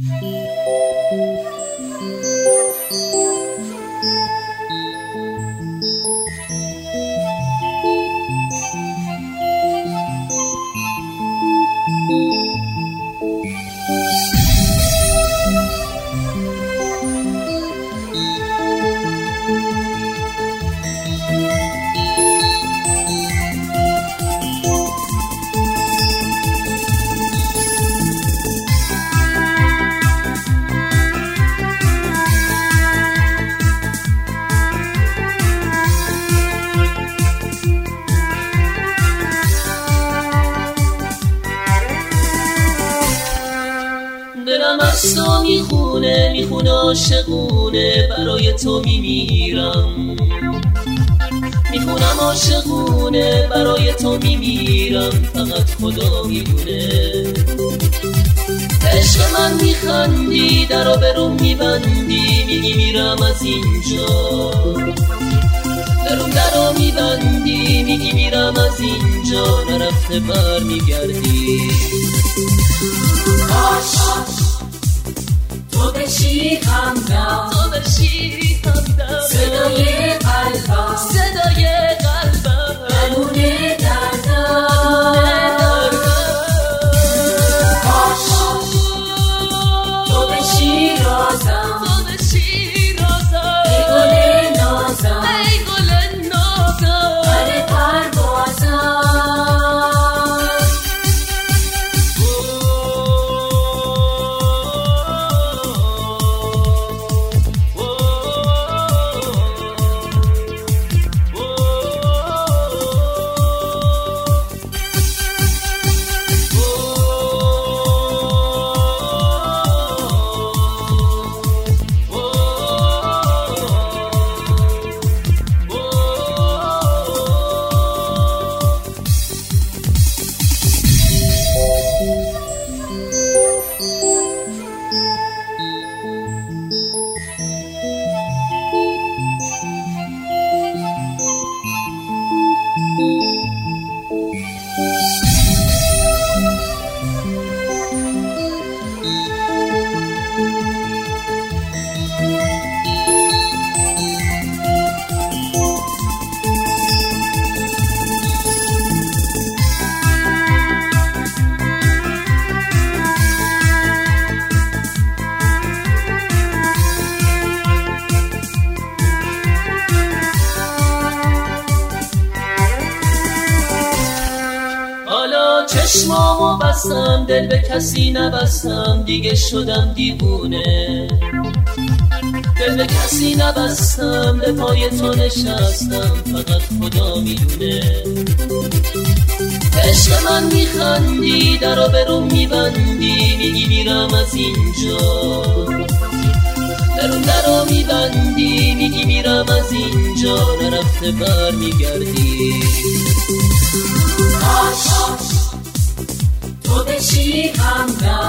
دلم از تو میخونه عاشقونه، برای تو میمیرم. میخونم عاشقونه، برای تو میمیرم، فقط خدا میدونه. عشق من میخندی، درو برون میبندی، میگی میرم از اینجا. درو میبندی، میگی میرم از اینجا، نرفته بر میگردی. تو بشی همدم، تو بشی همدم، صدای قلبم، صدای قلبم، درمونه دردم. تو بشی رازم، تو بشی رازم، ای گل نازم، ای گل نازم، پر پروازم. چشمامو بستم، دل به کسی نبستم، دیگه شدم دیوونه. دل به کسی نبستم، به پای تو نشستم، فقط خدا میدونه. عشق من میخندی، درو برون میبندی، میگی میرم از اینجا. درو میبندی، میگی میرم از اینجا، نرفته بر میگردی. تو بشی همدم،